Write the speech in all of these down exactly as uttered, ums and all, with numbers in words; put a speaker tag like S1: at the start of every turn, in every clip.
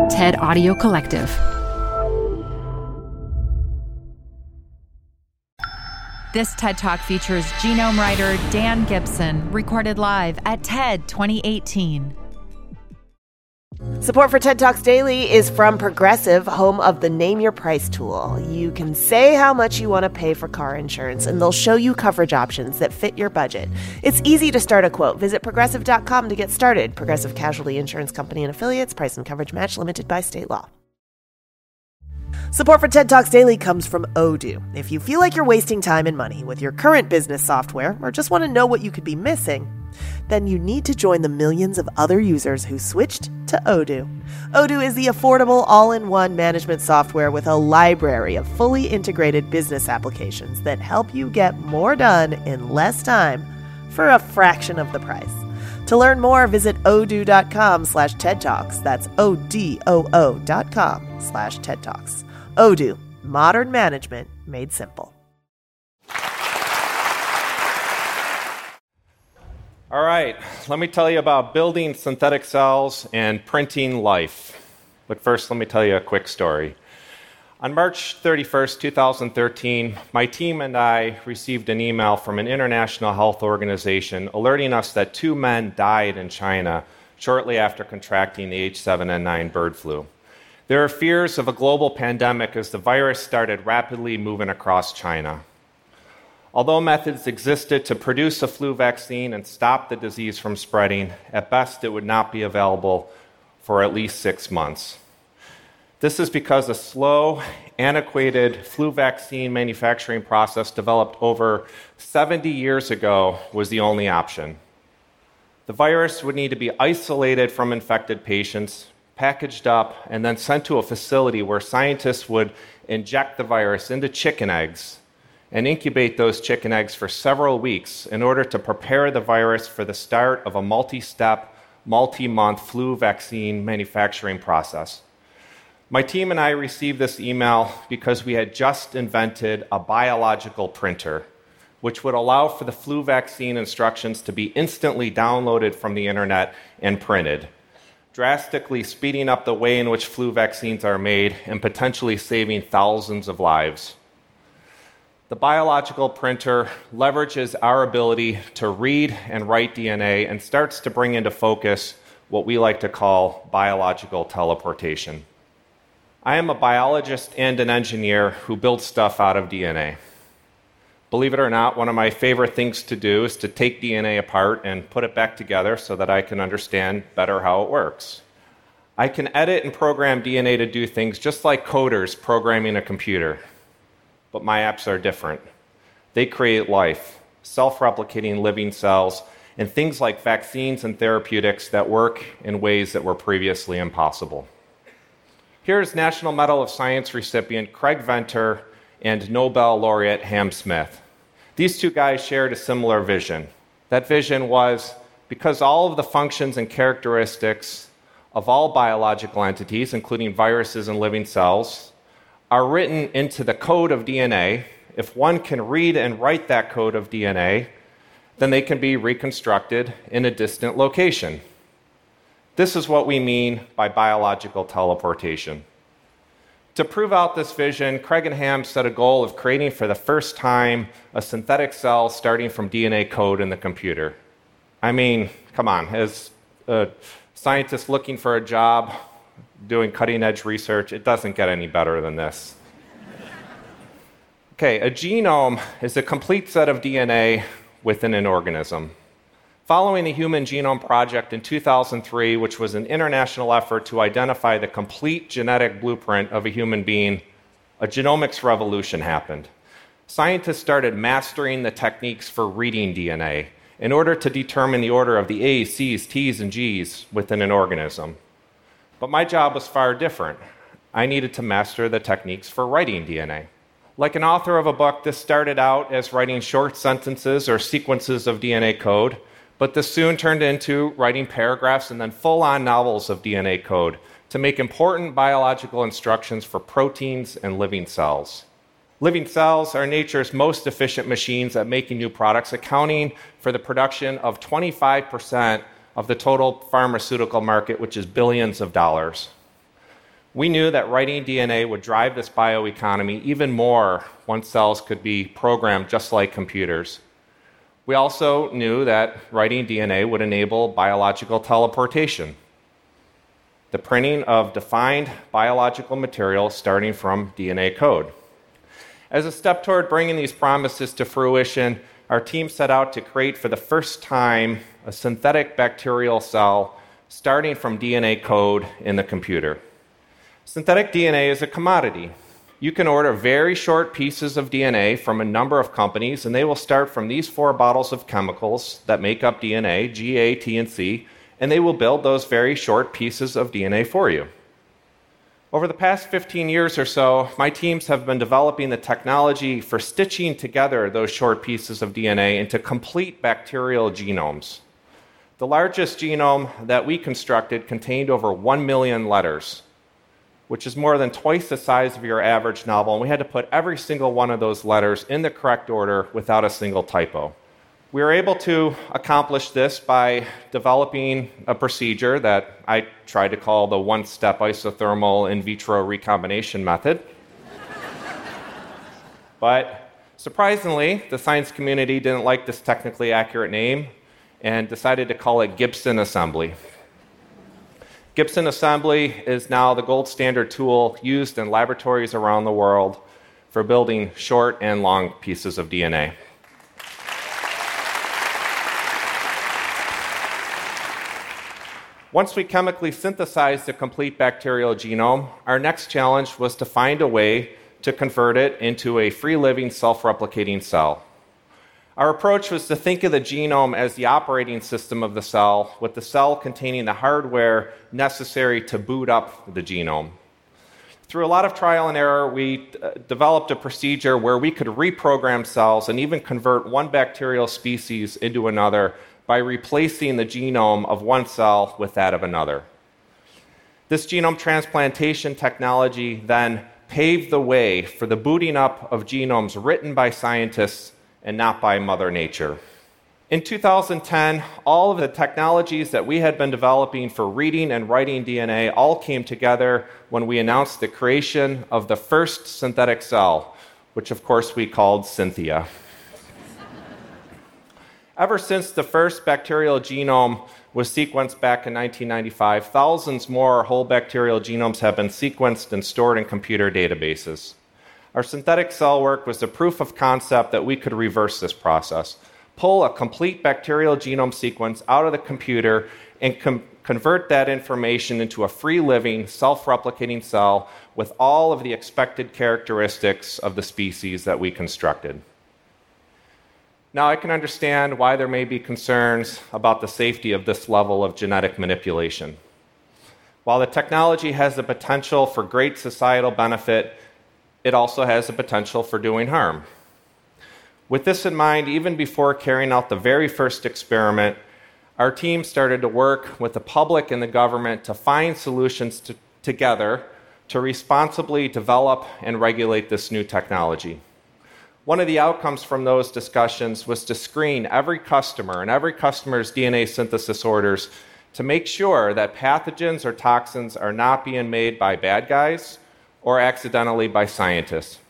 S1: TED Audio Collective.
S2: This TED Talk features genome writer Dan Gibson, recorded live at TED twenty eighteen.
S3: Support for TED Talks Daily is from Progressive, home of the Name Your Price tool. You can say how much you want to pay for car insurance, and they'll show you coverage options that fit your budget. It's easy to start a quote. Visit Progressive dot com to get started. Progressive Casualty Insurance Company and Affiliates. Price and coverage match limited by state law. Support for TED Talks Daily comes from Odoo. If you feel like you're wasting time and money with your current business software, or just want to know what you could be missing, then you need to join the millions of other users who switched to Odoo. Odoo is the affordable all-in-one management software with a library of fully integrated business applications that help you get more done in less time for a fraction of the price. To learn more, visit odoo.com slash TED Talks. That's O-D-O-O dot com slash TED Talks. Odoo, modern management made simple.
S4: All right, let me tell you about building synthetic cells and printing life. But first, let me tell you a quick story. On March thirty-first, twenty thirteen, my team and I received an email from an international health organization alerting us that two men died in China shortly after contracting the H seven N nine bird flu. There are fears of a global pandemic as the virus started rapidly moving across China. Although methods existed to produce a flu vaccine and stop the disease from spreading, at best it would not be available for at least six months. This is because a slow, antiquated flu vaccine manufacturing process developed over seventy years ago was the only option. The virus would need to be isolated from infected patients, packaged up, and then sent to a facility where scientists would inject the virus into chicken eggs and incubate those chicken eggs for several weeks in order to prepare the virus for the start of a multi-step, multi-month flu vaccine manufacturing process. My team and I received this email because we had just invented a biological printer, which would allow for the flu vaccine instructions to be instantly downloaded from the internet and printed, drastically speeding up the way in which flu vaccines are made and potentially saving thousands of lives. The biological printer leverages our ability to read and write D N A and starts to bring into focus what we like to call biological teleportation. I am a biologist and an engineer who builds stuff out of D N A. Believe it or not, one of my favorite things to do is to take D N A apart and put it back together so that I can understand better how it works. I can edit and program D N A to do things just like coders programming a computer. But my apps are different. They create life, self-replicating living cells, and things like vaccines and therapeutics that work in ways that were previously impossible. Here's National Medal of Science recipient Craig Venter and Nobel laureate Ham Smith. These two guys shared a similar vision. That vision was, because all of the functions and characteristics of all biological entities, including viruses and living cells, are written into the code of D N A, if one can read and write that code of D N A, then they can be reconstructed in a distant location. This is what we mean by biological teleportation. To prove out this vision, Craig and Ham set a goal of creating for the first time a synthetic cell starting from D N A code in the computer. I mean, come on, as a scientist looking for a job, doing cutting-edge research, it doesn't get any better than this. Okay, a genome is a complete set of D N A within an organism. Following the Human Genome Project in two thousand three, which was an international effort to identify the complete genetic blueprint of a human being, a genomics revolution happened. Scientists started mastering the techniques for reading D N A in order to determine the order of the A's, C's, T's, and G's within an organism. But my job was far different. I needed to master the techniques for writing D N A. Like an author of a book, this started out as writing short sentences or sequences of D N A code, but this soon turned into writing paragraphs and then full-on novels of D N A code to make important biological instructions for proteins and living cells. Living cells are nature's most efficient machines at making new products, accounting for the production of twenty-five percent of the total pharmaceutical market, which is billions of dollars. We knew that writing D N A would drive this bioeconomy even more once cells could be programmed just like computers. We also knew that writing D N A would enable biological teleportation, the printing of defined biological material starting from D N A code. As a step toward bringing these promises to fruition, our team set out to create for the first time a synthetic bacterial cell starting from D N A code in the computer. Synthetic D N A is a commodity. You can order very short pieces of D N A from a number of companies, and they will start from these four bottles of chemicals that make up D N A, G, A, T, and C, and they will build those very short pieces of D N A for you. Over the past fifteen years or so, my teams have been developing the technology for stitching together those short pieces of D N A into complete bacterial genomes. The largest genome that we constructed contained over one million letters, which is more than twice the size of your average novel, and we had to put every single one of those letters in the correct order without a single typo. We were able to accomplish this by developing a procedure that I tried to call the one-step isothermal in vitro recombination method. But surprisingly, the science community didn't like this technically accurate name and decided to call it Gibson assembly. Gibson assembly is now the gold standard tool used in laboratories around the world for building short and long pieces of D N A. Once we chemically synthesized the complete bacterial genome, our next challenge was to find a way to convert it into a free-living, self-replicating cell. Our approach was to think of the genome as the operating system of the cell, with the cell containing the hardware necessary to boot up the genome. Through a lot of trial and error, we uh, developed a procedure where we could reprogram cells and even convert one bacterial species into another by replacing the genome of one cell with that of another. This genome transplantation technology then paved the way for the booting up of genomes written by scientists and not by Mother Nature. In two thousand ten, all of the technologies that we had been developing for reading and writing D N A all came together when we announced the creation of the first synthetic cell, which of course we called Synthia. Ever since the first bacterial genome was sequenced back in nineteen ninety-five, thousands more whole bacterial genomes have been sequenced and stored in computer databases. Our synthetic cell work was the proof of concept that we could reverse this process, pull a complete bacterial genome sequence out of the computer and com- convert that information into a free-living, self-replicating cell with all of the expected characteristics of the species that we constructed. Now, I can understand why there may be concerns about the safety of this level of genetic manipulation. While the technology has the potential for great societal benefit, it also has the potential for doing harm. With this in mind, even before carrying out the very first experiment, our team started to work with the public and the government to find solutions to, together to responsibly develop and regulate this new technology. One of the outcomes from those discussions was to screen every customer and every customer's D N A synthesis orders to make sure that pathogens or toxins are not being made by bad guys or accidentally by scientists.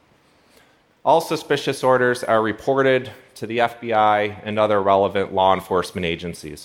S4: All suspicious orders are reported to the F B I and other relevant law enforcement agencies.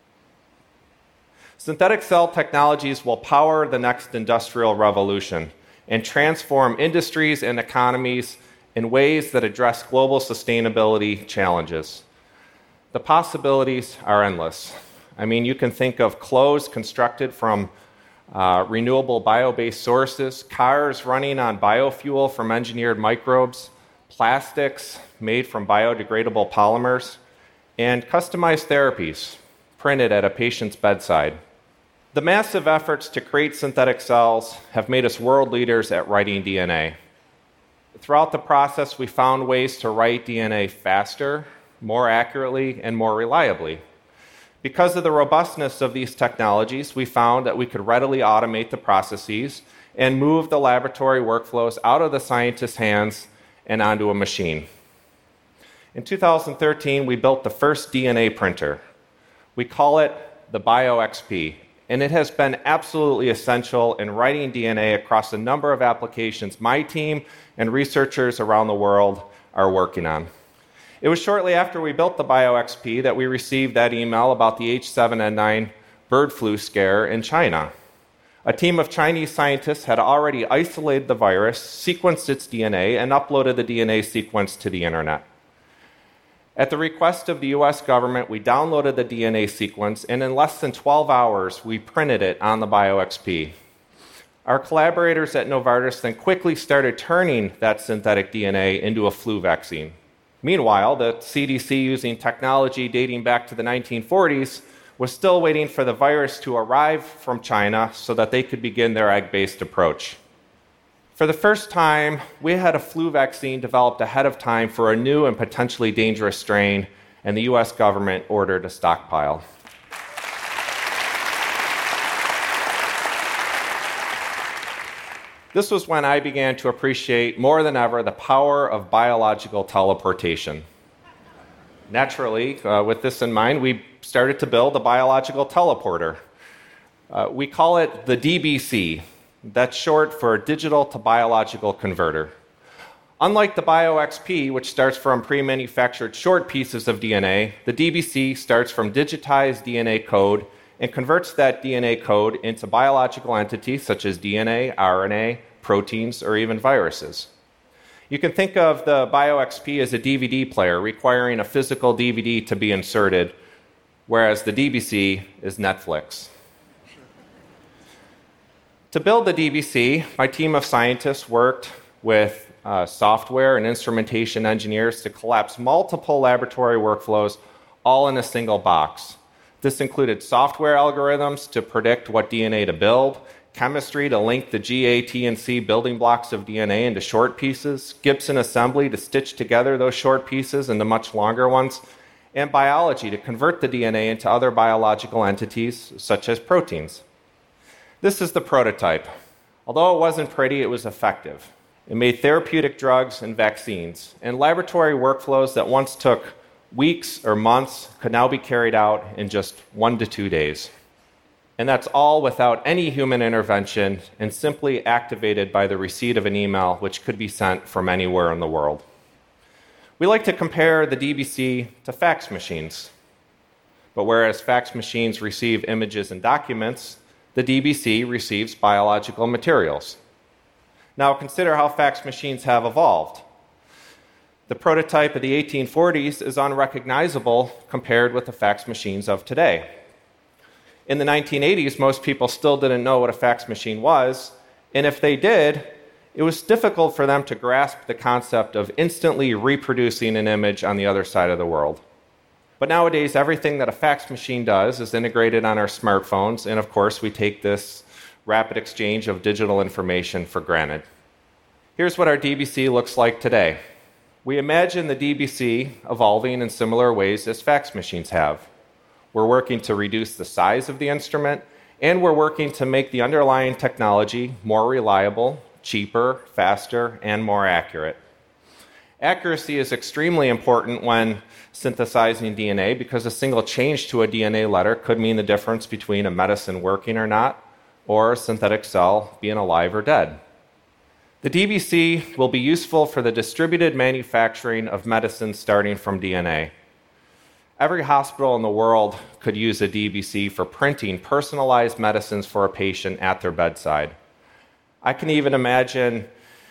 S4: Synthetic cell technologies will power the next industrial revolution and transform industries and economies in ways that address global sustainability challenges. The possibilities are endless. I mean, you can think of clothes constructed from Uh, renewable bio-based sources, cars running on biofuel from engineered microbes, plastics made from biodegradable polymers, and customized therapies printed at a patient's bedside. The massive efforts to create synthetic cells have made us world leaders at writing D N A. Throughout the process, we found ways to write D N A faster, more accurately, and more reliably. Because of the robustness of these technologies, we found that we could readily automate the processes and move the laboratory workflows out of the scientist's hands and onto a machine. In two thousand thirteen, we built the first D N A printer. We call it the BioXP, and it has been absolutely essential in writing D N A across a number of applications my team and researchers around the world are working on. It was shortly after we built the BioXP that we received that email about the H seven N nine bird flu scare in China. A team of Chinese scientists had already isolated the virus, sequenced its D N A, and uploaded the D N A sequence to the internet. At the request of the U S government, we downloaded the D N A sequence, and in less than twelve hours, we printed it on the BioXP. Our collaborators at Novartis then quickly started turning that synthetic D N A into a flu vaccine. Meanwhile, the C D C, using technology dating back to the nineteen forties, was still waiting for the virus to arrive from China so that they could begin their egg-based approach. For the first time, we had a flu vaccine developed ahead of time for a new and potentially dangerous strain, and the U S government ordered a stockpile. This was when I began to appreciate more than ever the power of biological teleportation. Naturally, uh, with this in mind, we started to build a biological teleporter. Uh, we call it the D B C. That's short for Digital to Biological Converter. Unlike the BioXP, which starts from pre-manufactured short pieces of D N A, the D B C starts from digitized D N A code and converts that D N A code into biological entities such as D N A, R N A, proteins, or even viruses. You can think of the BioXP as a D V D player requiring a physical D V D to be inserted, whereas the D B C is Netflix. To build the D B C, my team of scientists worked with uh, software and instrumentation engineers to collapse multiple laboratory workflows all in a single box. This included software algorithms to predict what D N A to build, chemistry to link the G, A, T, and C building blocks of D N A into short pieces, Gibson assembly to stitch together those short pieces into much longer ones, and biology to convert the D N A into other biological entities, such as proteins. This is the prototype. Although it wasn't pretty, it was effective. It made therapeutic drugs and vaccines, and laboratory workflows that once took weeks or months could now be carried out in just one to two days. And that's all without any human intervention and simply activated by the receipt of an email which could be sent from anywhere in the world. We like to compare the D B C to fax machines. But whereas fax machines receive images and documents, the D B C receives biological materials. Now consider how fax machines have evolved. The prototype of the eighteen forties is unrecognizable compared with the fax machines of today. In the nineteen eighties, most people still didn't know what a fax machine was, and if they did, it was difficult for them to grasp the concept of instantly reproducing an image on the other side of the world. But nowadays, everything that a fax machine does is integrated on our smartphones, and of course, we take this rapid exchange of digital information for granted. Here's what our D B C looks like today. We imagine the D B C evolving in similar ways as fax machines have. We're working to reduce the size of the instrument, and we're working to make the underlying technology more reliable, cheaper, faster, and more accurate. Accuracy is extremely important when synthesizing D N A because a single change to a D N A letter could mean the difference between a medicine working or not, or a synthetic cell being alive or dead. The D B C will be useful for the distributed manufacturing of medicines starting from D N A. Every hospital in the world could use a D B C for printing personalized medicines for a patient at their bedside. I can even imagine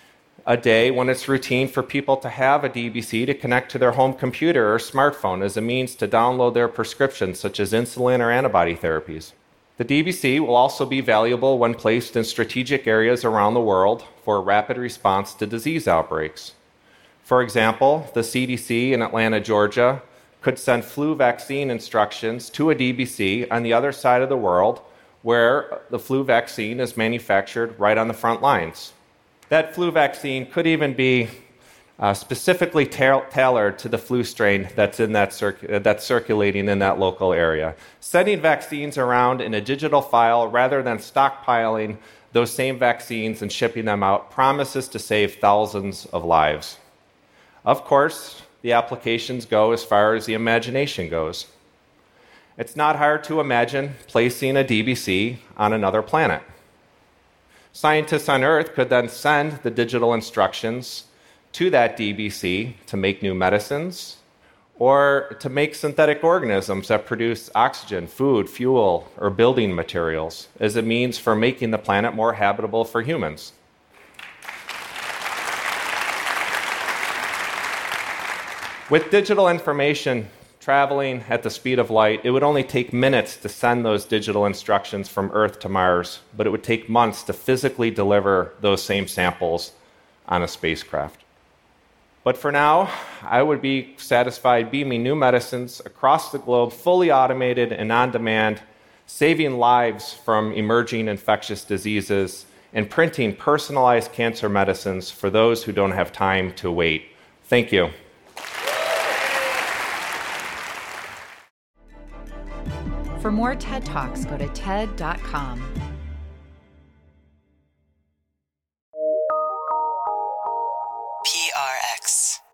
S4: a day when it's routine for people to have a D B C to connect to their home computer or smartphone as a means to download their prescriptions, such as insulin or antibody therapies. The D B C will also be valuable when placed in strategic areas around the world for rapid response to disease outbreaks. For example, the C D C in Atlanta, Georgia, could send flu vaccine instructions to a D B C on the other side of the world where the flu vaccine is manufactured right on the front lines. That flu vaccine could even be uh, specifically ta- tailored to the flu strain that's, in that circ- that's circulating in that local area. Sending vaccines around in a digital file rather than stockpiling those same vaccines and shipping them out promises to save thousands of lives. Of course, the applications go as far as the imagination goes. It's not hard to imagine placing a D B C on another planet. Scientists on Earth could then send the digital instructions to that D B C to make new medicines or to make synthetic organisms that produce oxygen, food, fuel, or building materials as a means for making the planet more habitable for humans. With digital information traveling at the speed of light, it would only take minutes to send those digital instructions from Earth to Mars, but it would take months to physically deliver those same samples on a spacecraft. But for now, I would be satisfied beaming new medicines across the globe, fully automated and on demand, saving lives from emerging infectious diseases, and printing personalized cancer medicines for those who don't have time to wait. Thank you.
S2: For more TED Talks, go to ted dot com.
S1: P R X.